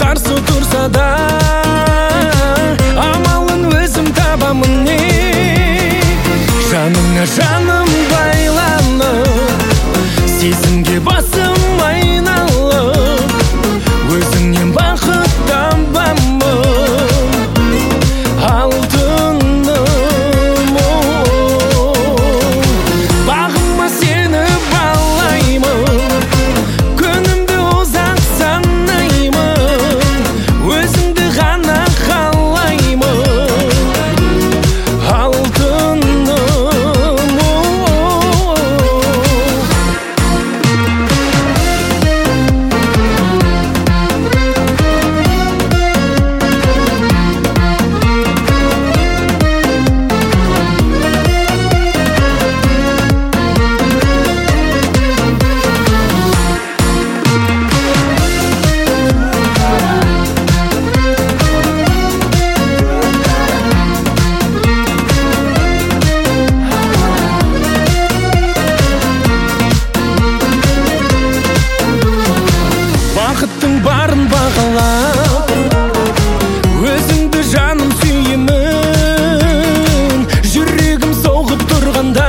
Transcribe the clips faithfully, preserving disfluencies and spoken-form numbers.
қарсы тұрса да, амалын өзім табамын не. Жаныңа жаным байланып, сезімге басым айналып, өзіңнен бақыт табамын алтыным. Бағыма сені балаймын, күнімді ұзақ санаймын, өзіңді ғана қалаймын алтыным. Бақыттың барын бағалап, өзіңді жаным сүйемін. Жүрегім соғып тұрғанда,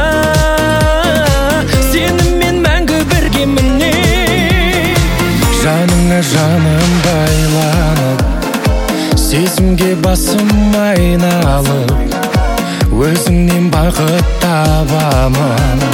сенімен мәңгі біргемін не. Жаныңа жаным байланып, сезімге басым айналып, өзіңнен бақыт табамын